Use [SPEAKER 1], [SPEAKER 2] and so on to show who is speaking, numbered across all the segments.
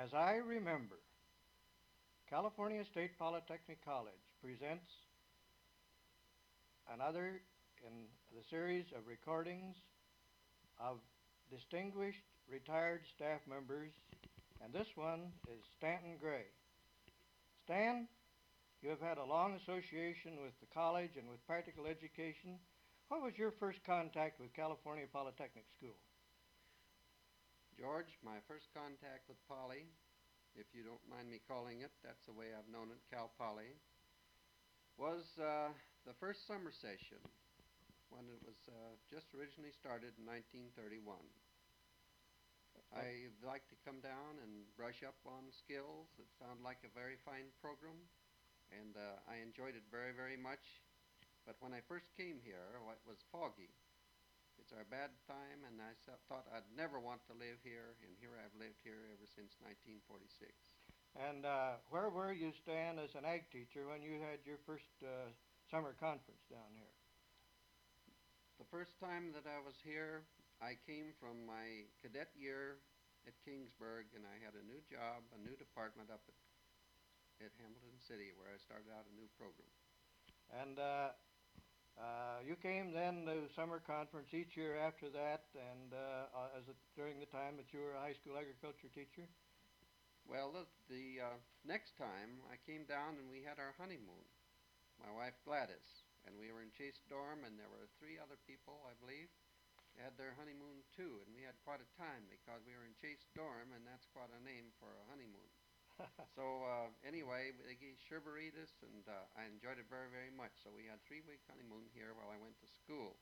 [SPEAKER 1] As I remember, California State Polytechnic College presents another in the series of recordings of distinguished retired staff members, and this one is Stanton Gray. Stan, you have had a long association with the college and with practical education. What was your first contact with California Polytechnic School?
[SPEAKER 2] George, my first contact with Poly, if you don't mind me calling it, that's the way I've known it, Cal Poly, was the first summer session when it was just originally started in 1931. I liked to come down and brush up on skills. It sounded like a very fine program, and I enjoyed it very, very much. But when I first came here, it was foggy. It's our bad time, and I thought I'd never want to live here, and here I've lived here ever since 1946.
[SPEAKER 1] And where were you, Stan, as an ag teacher when you had your first summer conference down here?
[SPEAKER 2] The first time that I was here, I came from my cadet year at Kingsburg, and I had a new job, a new department up at Hamilton City, where I started out a new program.
[SPEAKER 1] And you came then to summer conference each year after that, and during the time that you were a high school agriculture teacher?
[SPEAKER 2] Well, the next time I came down and we had our honeymoon, my wife Gladys, and we were in Chase Dorm, and there were 3 other people, I believe, had their honeymoon too, and we had quite a time because we were in Chase Dorm, and that's quite a name for a honeymoon. So anyway, they gave Sherberitas, and I enjoyed it very, very much. So we had 3 week honeymoon here while I went to school.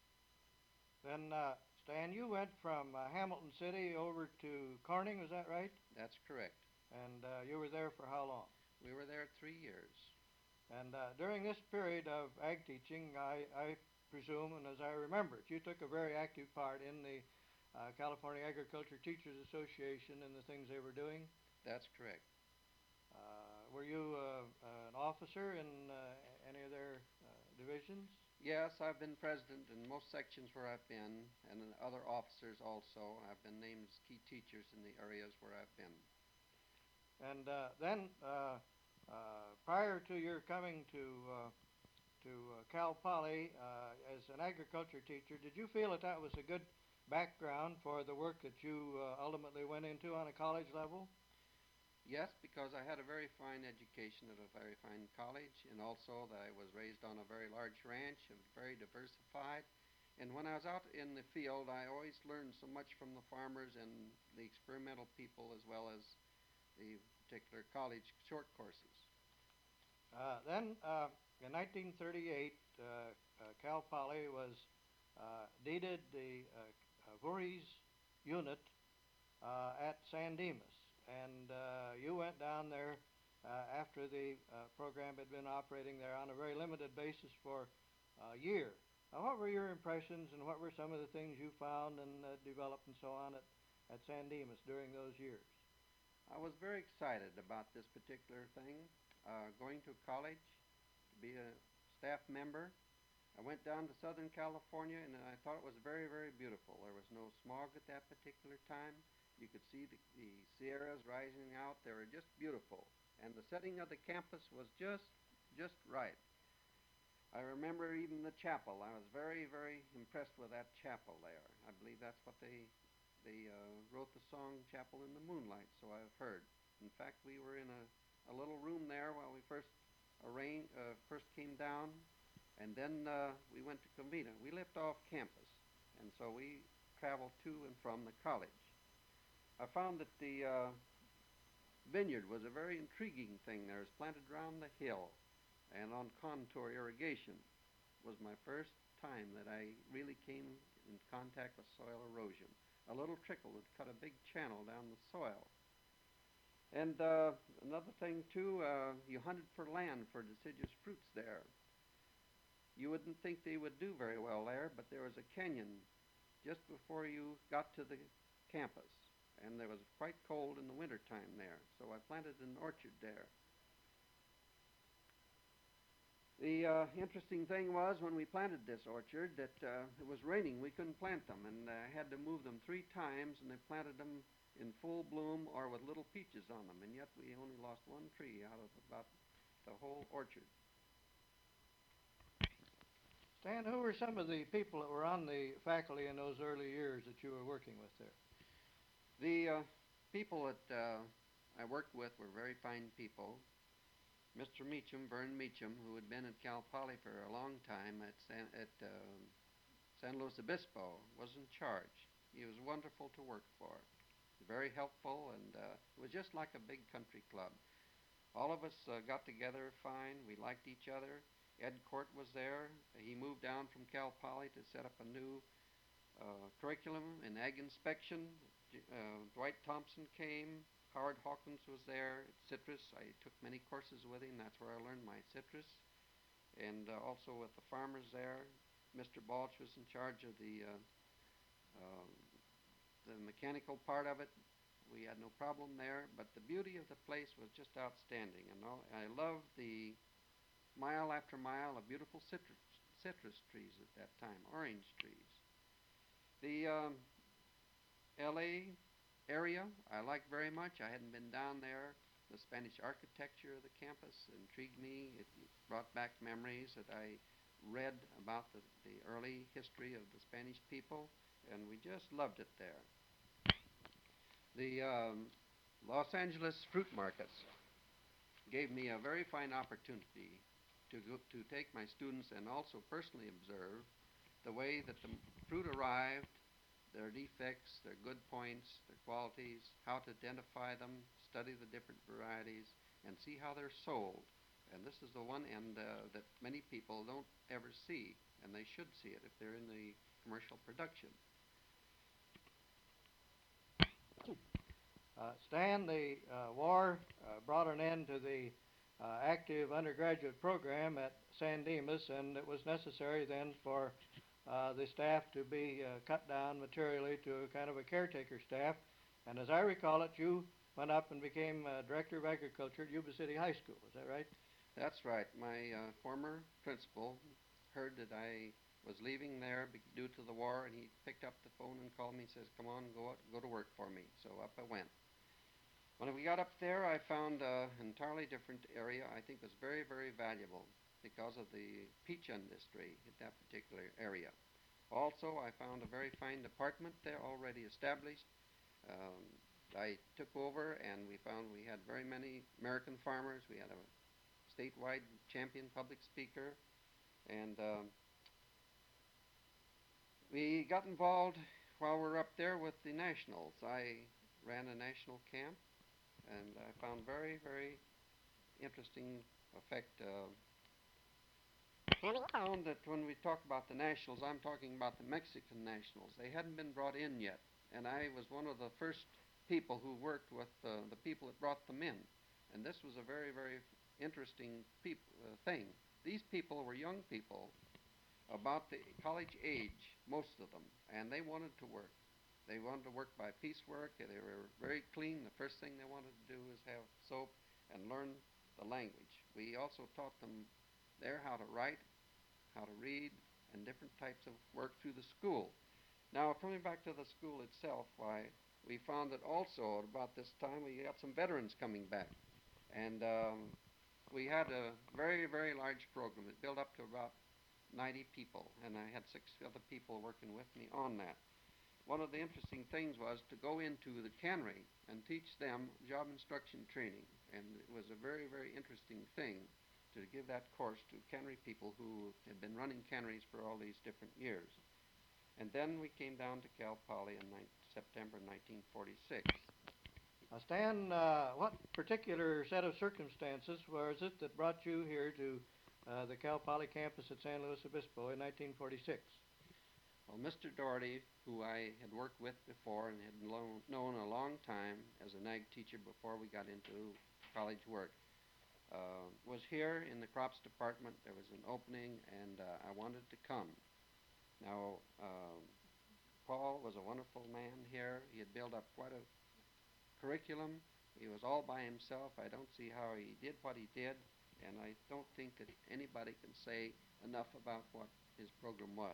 [SPEAKER 1] Then, Stan, you went from Hamilton City over to Corning, is that right?
[SPEAKER 2] That's correct.
[SPEAKER 1] And you were there for how long?
[SPEAKER 2] We were there 3 years.
[SPEAKER 1] And during this period of ag teaching, I presume, and as I remember it, you took a very active part in the California Agriculture Teachers Association and the things they were doing.
[SPEAKER 2] That's correct.
[SPEAKER 1] Were you an officer in any of their divisions?
[SPEAKER 2] Yes, I've been president in most sections where I've been, and in other officers also. I've been named as key teachers in the areas where I've been.
[SPEAKER 1] And then, prior to your coming to Cal Poly as an agriculture teacher, did you feel that that was a good background for the work that you ultimately went into on a college level?
[SPEAKER 2] Yes, because I had a very fine education at a very fine college, and also that I was raised on a very large ranch and very diversified. And when I was out in the field, I always learned so much from the farmers and the experimental people as well as the particular college short courses.
[SPEAKER 1] Then, in 1938, Cal Poly was deeded the Voorhees unit at San Dimas, and you went down there after the program had been operating there on a very limited basis for a year. Now, what were your impressions, and what were some of the things you found and developed and so on at San Dimas during those years?
[SPEAKER 2] I was very excited about this particular thing, going to college to be a staff member. I went down to Southern California, and I thought it was very, very beautiful. There was no smog at that particular time. You could see the Sierras rising out. They were just beautiful. And the setting of the campus was just right. I remember even the chapel. I was very, very impressed with that chapel there. I believe that's what they wrote the song Chapel in the Moonlight, so I've heard. In fact, we were in a little room there while we first came down, and then we went to Covina. We lived off campus, and so we traveled to and from the college. I found that the vineyard was a very intriguing thing there. It was planted around the hill and on contour irrigation. It was my first time that I really came in contact with soil erosion. A little trickle would cut a big channel down the soil. And another thing, too, you hunted for land for deciduous fruits there. You wouldn't think they would do very well there, but there was a canyon just before you got to the campus, and there was quite cold in the wintertime there, so I planted an orchard there. The interesting thing was when we planted this orchard that it was raining. We couldn't plant them, and had to move them 3 times, and they planted them in full bloom or with little peaches on them, and yet we only lost one tree out of about the whole orchard.
[SPEAKER 1] Stan, who were some of the people that were on the faculty in those early years that you were working with there?
[SPEAKER 2] The people that I worked with were very fine people. Mr. Meacham, Vern Meacham, who had been at Cal Poly for a long time at San Luis Obispo, was in charge. He was wonderful to work for, very helpful, and it was just like a big country club. All of us got together fine. We liked each other. Ed Court was there. He moved down from Cal Poly to set up a new curriculum in ag inspection. Dwight Thompson came. Howard Hawkins was there at citrus. I took many courses with him. That's where I learned my citrus. And also with the farmers there. Mr. Balch was in charge of the mechanical part of it. We had no problem there, but the beauty of the place was just outstanding. And I loved the mile after mile of beautiful citrus trees at that time, orange trees. The L.A. area I liked very much. I hadn't been down there. The Spanish architecture of the campus intrigued me. It brought back memories that I read about the early history of the Spanish people, and we just loved it there. The Los Angeles fruit markets gave me a very fine opportunity to take my students and also personally observe the way that the fruit arrived, their defects, their good points, their qualities, how to identify them, study the different varieties, and see how they're sold. And this is the one end that many people don't ever see, and they should see it if they're in the commercial production.
[SPEAKER 1] Stan, the war brought an end to the active undergraduate program at San Dimas, and it was necessary then for the staff to be cut down materially to kind of a caretaker staff. And as I recall it, you went up and became Director of Agriculture at Yuba City High School. Is that right?
[SPEAKER 2] That's right. My former principal heard that I was leaving there due to the war, and he picked up the phone and called me and says, "Come on, go to work for me." So up I went. When we got up there, I found an entirely different area. I think was very, very valuable because of the peach industry in that particular area. Also, I found a very fine department there already established. I took over, and we found we had very many American farmers. We had a statewide champion public speaker, and we got involved while we were up there with the nationals. I ran a national camp, and I found very, very interesting effect. I found that when we talk about the nationals, I'm talking about the Mexican nationals. They hadn't been brought in yet, and I was one of the first people who worked with the people that brought them in. And this was a very, very interesting thing. These people were young people, about the college age, most of them, and they wanted to work. They wanted to work by piecework. They were very clean. The first thing they wanted to do was have soap and learn the language. We also taught them there how to write, how to read, and different types of work through the school. Now, coming back to the school itself, why, we found that also at about this time we got some veterans coming back. And we had a very, very large program. It built up to about 90 people, and I had 6 other people working with me on that. One of the interesting things was to go into the cannery and teach them job instruction training, and it was a very, very interesting thing to give that course to cannery people who had been running canneries for all these different years. And then we came down to Cal Poly in September 1946.
[SPEAKER 1] Stan, what particular set of circumstances was it that brought you here to the Cal Poly campus at San Luis Obispo in 1946?
[SPEAKER 2] Well, Mr. Doherty, who I had worked with before and had known a long time as an ag teacher before we got into college work, was here in the crops department. There was an opening, and I wanted to come. Now, Paul was a wonderful man here. He had built up quite a curriculum. He was all by himself. I don't see how he did what he did, and I don't think that anybody can say enough about what his program was.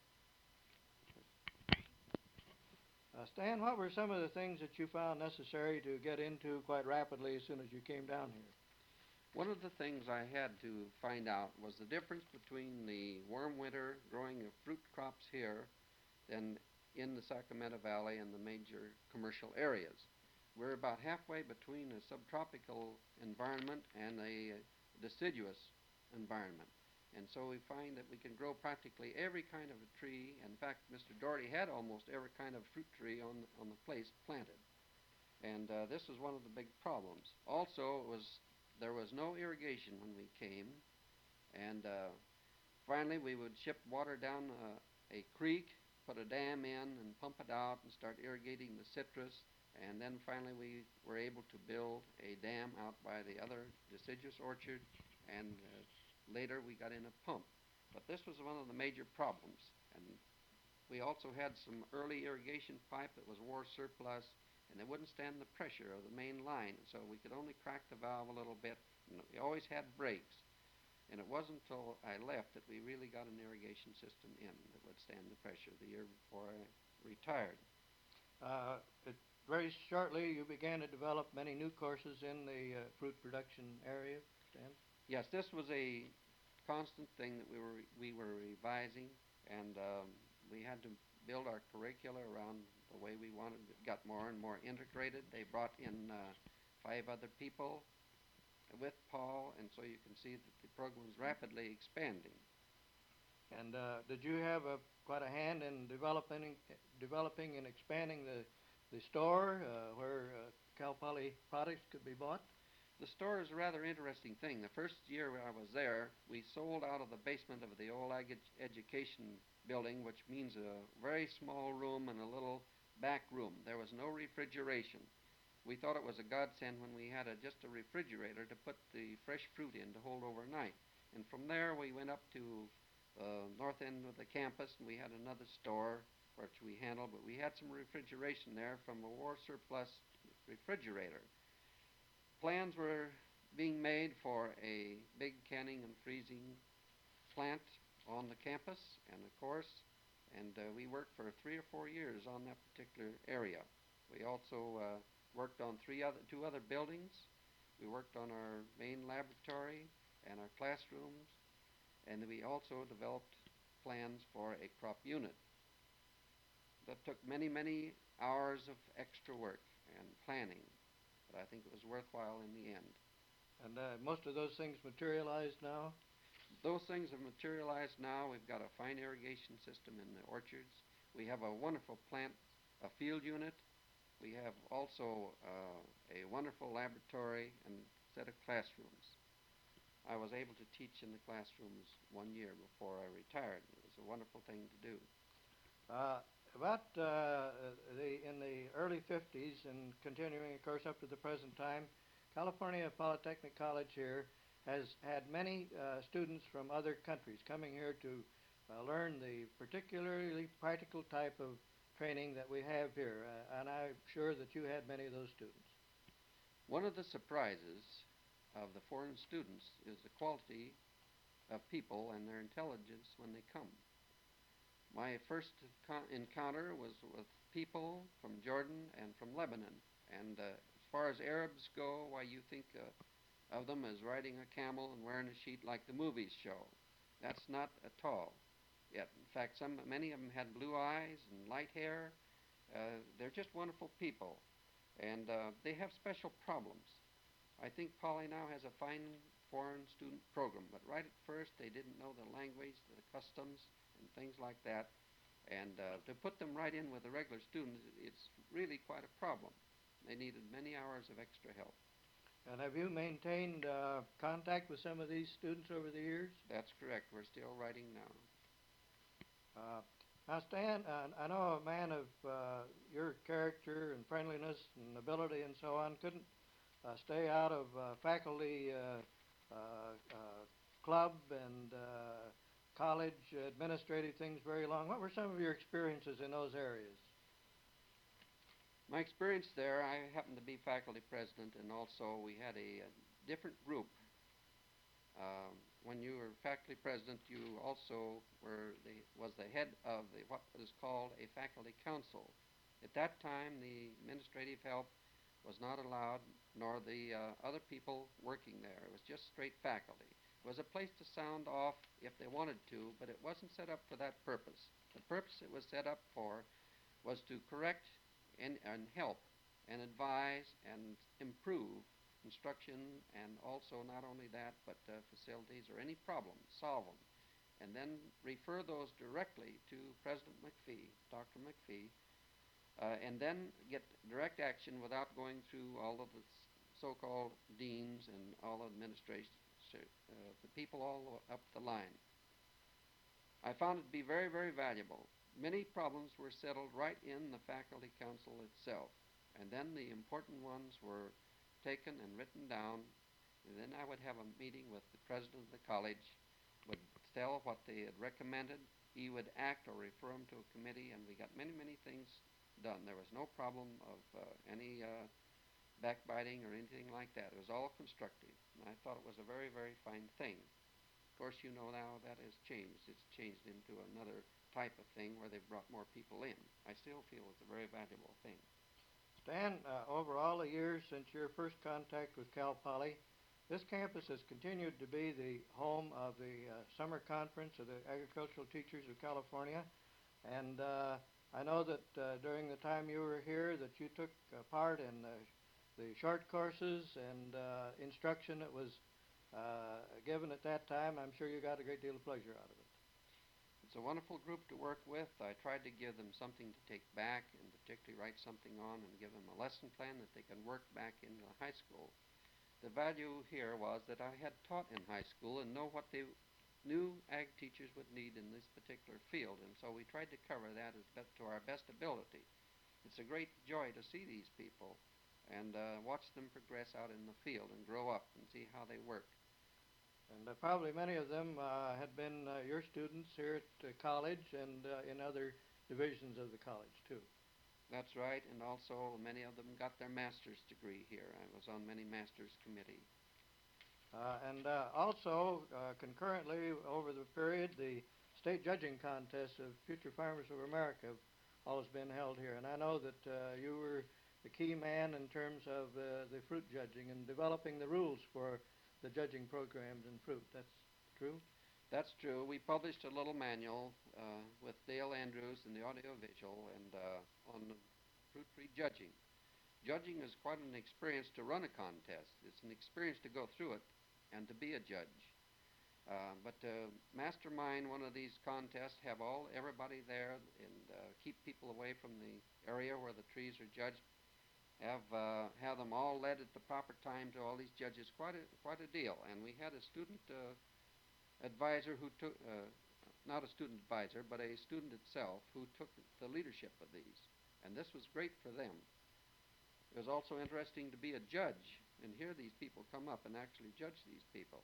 [SPEAKER 1] Stan, what were some of the things that you found necessary to get into quite rapidly as soon as you came down here?
[SPEAKER 2] One of the things I had to find out was the difference between the warm winter growing of fruit crops here than in the Sacramento Valley and the major commercial areas. We're about halfway between a subtropical environment and a deciduous environment. And so we find that we can grow practically every kind of a tree. In fact, Mr. Doherty had almost every kind of fruit tree on the place planted. And this was one of the big problems. Also, there was no irrigation when we came. And finally, we would ship water down a creek, put a dam in, and pump it out and start irrigating the citrus. And then finally, we were able to build a dam out by the other deciduous orchard, and later we got in a pump. But this was one of the major problems. And we also had some early irrigation pipe that was war surplus, and it wouldn't stand the pressure of the main line, so we could only crack the valve a little bit, and we always had breaks. And it wasn't until I left that we really got an irrigation system in that would stand the pressure the year before I retired.
[SPEAKER 1] Very shortly, you began to develop many new courses in the fruit production area, Stan?
[SPEAKER 2] Yes, this was a constant thing that we were revising, and we had to build our curricula around the way we wanted it. Got more and more integrated. They brought in 5 other people with Paul, and so you can see that the program is rapidly expanding.
[SPEAKER 1] And did you have quite a hand in developing and expanding the store where Cal Poly products could be bought?
[SPEAKER 2] The store is a rather interesting thing. The first year I was there, we sold out of the basement of the old education building, which means a very small room and a little back room. There was no refrigeration. We thought it was a godsend when we had just a refrigerator to put the fresh fruit in to hold overnight. And from there we went up to north end of the campus, and we had another store which we handled, but we had some refrigeration there from a war surplus refrigerator. Plans were being made for a big canning and freezing plant on the campus and the course, and we worked for 3 or 4 years on that particular area. We also worked on 2 other buildings. We worked on our main laboratory and our classrooms, and we also developed plans for a crop unit. That took many, many hours of extra work and planning, but I think it was worthwhile in the end.
[SPEAKER 1] And most of those things materialized now?
[SPEAKER 2] Those things have materialized now. We've got a fine irrigation system in the orchards. We have a wonderful a field unit. We have also a wonderful laboratory and set of classrooms. I was able to teach in the classrooms 1 year before I retired. It was a wonderful thing to do.
[SPEAKER 1] In the early 50s and continuing, of course, up to the present time, California Polytechnic College here has had many students from other countries coming here to learn the particularly practical type of training that we have here, and I'm sure that you had many of those students.
[SPEAKER 2] One of the surprises of the foreign students is the quality of people and their intelligence when they come. My first encounter was with people from Jordan and from Lebanon, and as far as Arabs go, why, you think of them as riding a camel and wearing a sheet like the movies show. That's not at all yet. In fact, many of them had blue eyes and light hair. They're just wonderful people, and they have special problems. I think Poly now has a fine foreign student program, but right at first they didn't know the language, the customs, and things like that. And to put them right in with the regular students, it's really quite a problem. They needed many hours of extra help.
[SPEAKER 1] And have you maintained contact with some of these students over the years?
[SPEAKER 2] That's correct. We're still writing now.
[SPEAKER 1] Now, Stan, I know a man of your character and friendliness and ability and so on couldn't stay out of faculty club and college administrative things very long. What were some of your experiences in those areas?
[SPEAKER 2] My experience there, I happened to be faculty president, and also we had a different group When you were faculty president, you also was the head of what is called a faculty council. At that time, the administrative help was not allowed, nor the other people working there. It was just straight faculty. It was a place to sound off if they wanted to, but it wasn't set up for that purpose. The purpose it was set up for was to correct and help and advise and improve instruction, and also not only that, but facilities or any problems, solve them, and then refer those directly to President McPhee, Dr. McPhee, and then get direct action without going through all of the so-called deans and all administration, the people all up the line. I found it to be very, very valuable. Many problems were settled right in the faculty council itself, and then the important ones were taken and written down, and then I would have a meeting with the president of the college, would tell what they had recommended. He would act or refer them to a committee, and we got many, many things done. There was no problem of any backbiting or anything like that. It was all constructive, and I thought it was a very, very fine thing. Of course, you know now that has changed. It's changed into another type of thing where they've brought more people in. I still feel it's a very valuable thing.
[SPEAKER 1] Stan, over all the years since your first contact with Cal Poly, this campus has continued to be the home of the summer conference of the Agricultural Teachers of California, and I know that during the time you were here that you took part in the short courses and instruction that was given at that time. I'm sure you got a great deal of pleasure out of it.
[SPEAKER 2] It's a wonderful group to work with. I tried to give them something to take back, and particularly write something on and give them a lesson plan that they can work back into high school. The value here was that I had taught in high school and know what they new ag teachers would need in this particular field, and so we tried to cover that to our best ability. It's a great joy to see these people and watch them progress out in the field and grow up and see how they work.
[SPEAKER 1] And probably many of them had been your students here at college and in other divisions of the college, too.
[SPEAKER 2] That's right, and also many of them got their master's degree here. I was on many master's committees.
[SPEAKER 1] And also, concurrently, over the period, the state judging contests of Future Farmers of America have always been held here. And I know that you were the key man in terms of the fruit judging and developing the rules for the judging programs in fruit. That's true?
[SPEAKER 2] That's true. We published a little manual with Dale Andrews and the audiovisual and on fruit-free judging. Judging is quite an experience to run a contest. It's an experience to go through it and to be a judge. But to mastermind one of these contests, have everybody there and keep people away from the area where the trees are judged, have them all led at the proper time to all these judges, quite a deal. And we had a student advisor who took, not a student advisor, but a student itself who took the leadership of these. And this was great for them. It was also interesting to be a judge and hear these people come up and actually judge these people.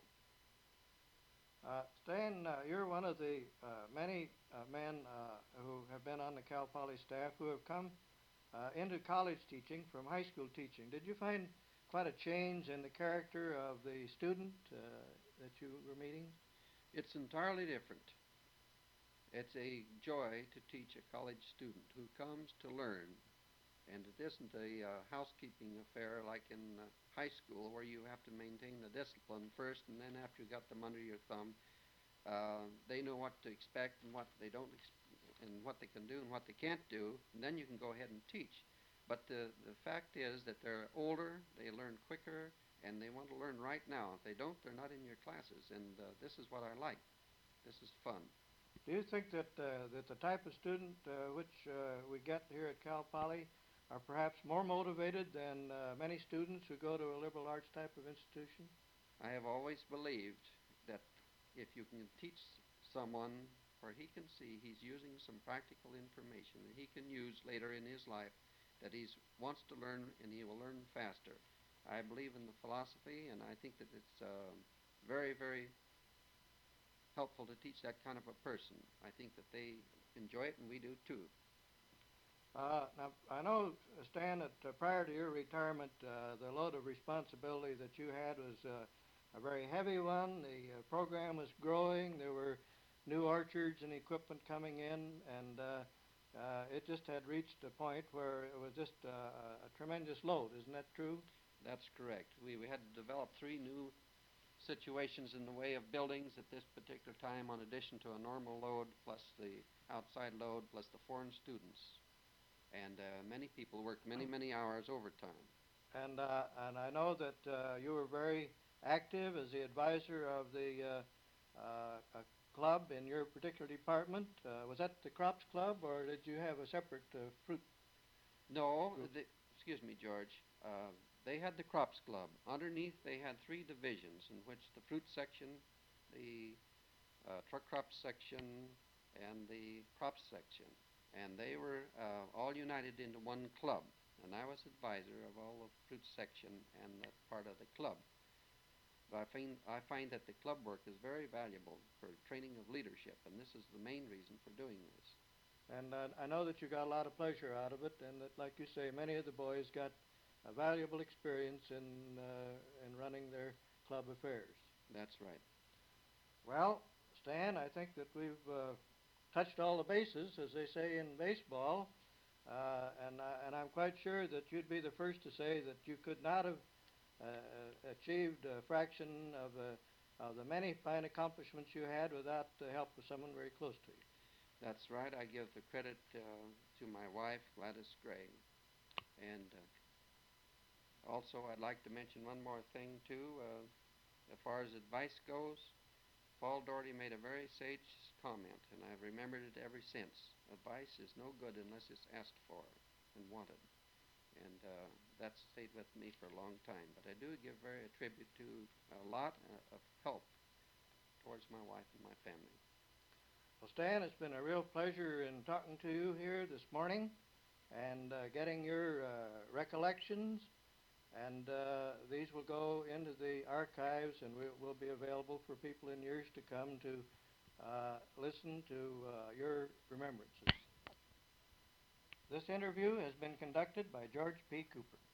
[SPEAKER 1] Stan, you're one of the many men who have been on the Cal Poly staff who have come into college teaching from high school teaching. Did you find quite a change in the character of the student that you were meeting?
[SPEAKER 2] It's entirely different. It's a joy to teach a college student who comes to learn, and it isn't a housekeeping affair like in high school where you have to maintain the discipline first, and then after you got them under your thumb, they know what to expect and what they don't and what they can do and what they can't do, and then you can go ahead and teach. But the fact is that they're older, they learn quicker, and they want to learn right now. If they don't, they're not in your classes, and this is what I like. This is fun.
[SPEAKER 1] Do you think that that the type of student which we get here at Cal Poly are perhaps more motivated than many students who go to a liberal arts type of institution?
[SPEAKER 2] I have always believed that if you can teach someone where he can see he's using some practical information that he can use later in his life, that he wants to learn and he will learn faster. I believe in the philosophy, and I think that it's very, very helpful to teach that kind of a person. I think that they enjoy it, and we do too.
[SPEAKER 1] Now, I know, Stan, that prior to your retirement, the load of responsibility that you had was a very heavy one. The program was growing. There were new orchards and equipment coming in, and it just had reached a point where it was just a tremendous load. Isn't that true?
[SPEAKER 2] That's correct. We had to develop 3 new situations in the way of buildings at this particular time, in addition to a normal load, plus the outside load, plus the foreign students. And many people worked many, many hours overtime.
[SPEAKER 1] And I know that you were very active as the advisor of the club in your particular department. Was that the Crops Club, or did you have a separate fruit?
[SPEAKER 2] No, excuse me, George. They had the Crops Club. Underneath, they had 3 divisions, in which the fruit section, the truck crops section, and the crops section. And they were all united into one club. And I was advisor of all the fruit section and that part of the club. But I find that the club work is very valuable for training of leadership, and this is the main reason for doing this.
[SPEAKER 1] And I know that you got a lot of pleasure out of it, and that, like you say, many of the boys got a valuable experience in running their club affairs.
[SPEAKER 2] That's right.
[SPEAKER 1] Well, Stan, I think that we've touched all the bases, as they say in baseball, and I'm quite sure that you'd be the first to say that you could not have achieved a fraction of the many fine accomplishments you had without the help of someone very close to you.
[SPEAKER 2] That's right. I give the credit to my wife, Gladys Gray. And also, I'd like to mention one more thing, too. As far as advice goes, Paul Doherty made a very sage comment, and I've remembered it ever since. Advice is no good unless it's asked for and wanted. And that's stayed with me for a long time. But I do give a tribute to a lot of help towards my wife and my family.
[SPEAKER 1] Well, Stan, it's been a real pleasure in talking to you here this morning and getting your recollections. And these will go into the archives and will be available for people in years to come to listen to your remembrances. This interview has been conducted by George P. Cooper.